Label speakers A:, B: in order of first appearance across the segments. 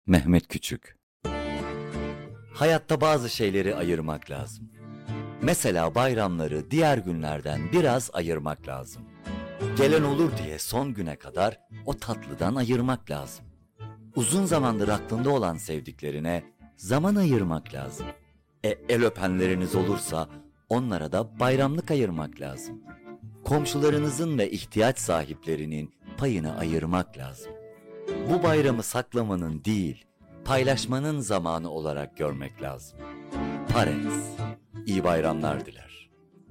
A: Mehmet Küçük. Hayatta bazı şeyleri ayırmak lazım. Mesela bayramları diğer günlerden biraz ayırmak lazım. Gelen olur diye son güne kadar o tatlıdan ayırmak lazım. Uzun zamandır aklında olan sevdiklerine zaman ayırmak lazım. El öpenleriniz olursa onlara da bayramlık ayırmak lazım. Komşularınızın ve ihtiyaç sahiplerinin payını ayırmak lazım. Bu bayramı saklamanın değil, paylaşmanın zamanı olarak görmek lazım. Parex, iyi bayramlar diler.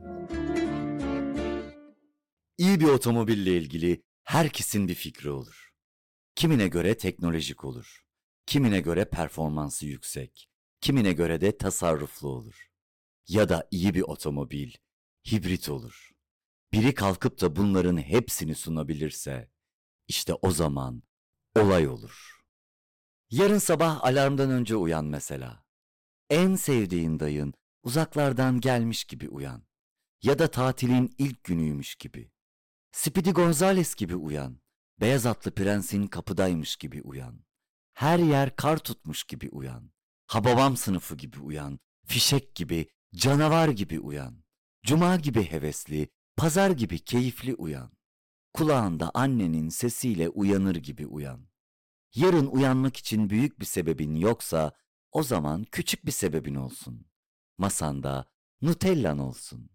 A: İyi bir otomobille ilgili herkesin bir fikri olur. Kimine göre teknolojik olur. Kimine göre performansı yüksek. Kimine göre de tasarruflu olur. Ya da iyi bir otomobil, hibrit olur. Biri kalkıp da bunların hepsini sunabilirse, işte o zaman olay olur. Yarın sabah alarmdan önce uyan mesela. En sevdiğin dayın uzaklardan gelmiş gibi uyan. Ya da tatilin ilk günüymüş gibi. Speedy Gonzales gibi uyan. Beyaz atlı prensin kapıdaymış gibi uyan. Her yer kar tutmuş gibi uyan. Hababam sınıfı gibi uyan. Fişek gibi, canavar gibi uyan. Cuma gibi hevesli, pazar gibi keyifli uyan. Kulağında annenin sesiyle uyanır gibi uyan. Yarın uyanmak için büyük bir sebebin yoksa o zaman küçük bir sebebin olsun. Masanda Nutellan olsun.